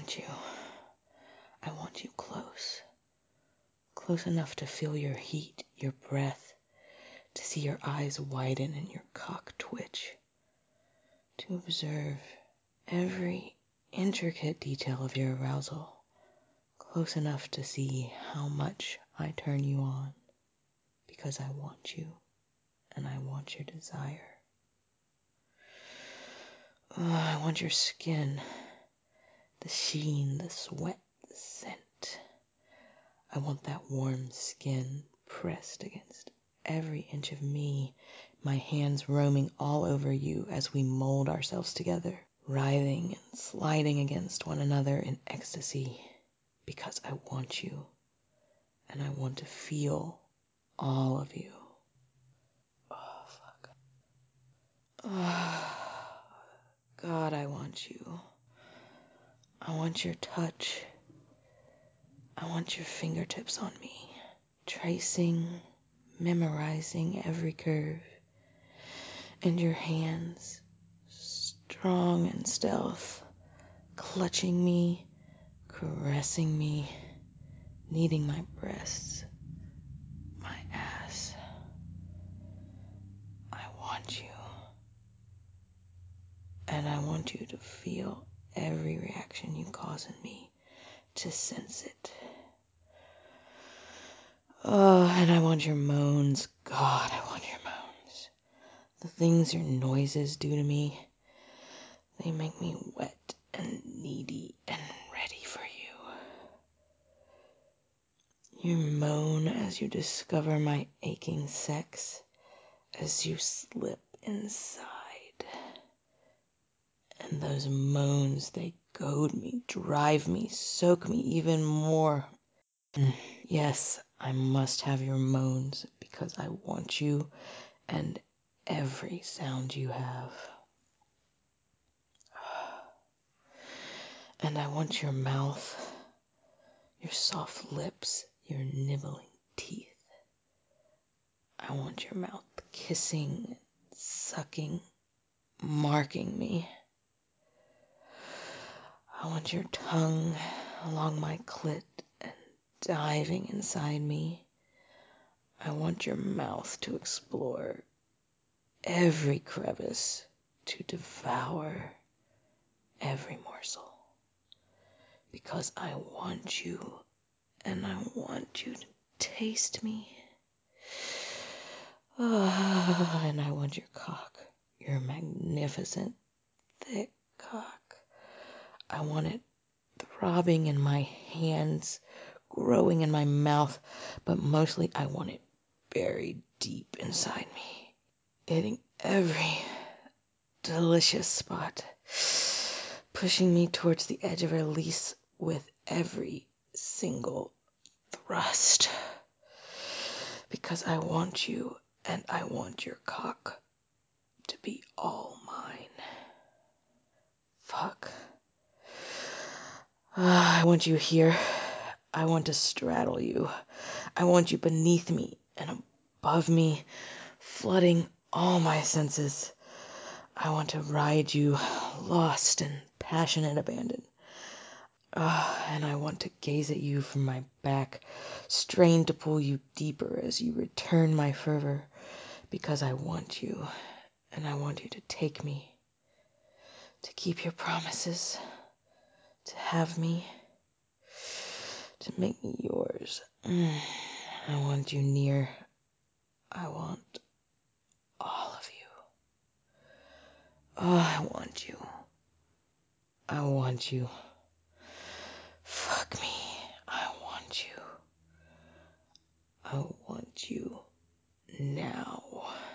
want you. I want you close. Close enough to feel your heat, your breath, to see your eyes widen and your cock twitch, to observe every intricate detail of your arousal, close enough to see how much I turn you on, because I want you and I want your desire. Oh, I want your skin, the sheen, the sweat, the scent. I want that warm skin pressed against every inch of me, my hands roaming all over you as we mold ourselves together, writhing and sliding against one another in ecstasy, because I want you, and I want to feel all of you. Oh, fuck. Oh, God, I want you. I want your touch. I want your fingertips on me, tracing, memorizing every curve, and your hands, strong in stealth, clutching me, caressing me, kneading my breasts, my ass. I want you. And I want you to feel every reaction you cause in me, to sense it. Oh, and I want your moans. God, I want your moans. The things your noises do to me, they make me wet and needy and ready for you. You moan as you discover my aching sex, as you slip inside. And those moans, they goad me, drive me, soak me even more. Yes, I must have your moans because I want you and every sound you have. And I want your mouth, your soft lips, your nibbling teeth. I want your mouth kissing, sucking, marking me. I want your tongue along my clit and diving inside me. I want your mouth to explore every crevice, to devour every morsel. Because I want you, and I want you to taste me. Oh, and I want your cock, your magnificent, thick cock. I want it throbbing in my hands, growing in my mouth, but mostly I want it buried deep inside me, hitting every delicious spot, pushing me towards the edge of release with every single thrust. Because I want you, and I want your cock to be all mine. Fuck. I want you here. I want to straddle you. I want you beneath me and above me, flooding all my senses. I want to ride you, lost in passionate abandon. And I want to gaze at you from my back, strained to pull you deeper as you return my fervor, because I want you, and I want you to take me, to keep your promises, to have me, to make me yours. I want you near. I want all of you. Oh, I want you. I want you. Fuck me. I want you. I want you now.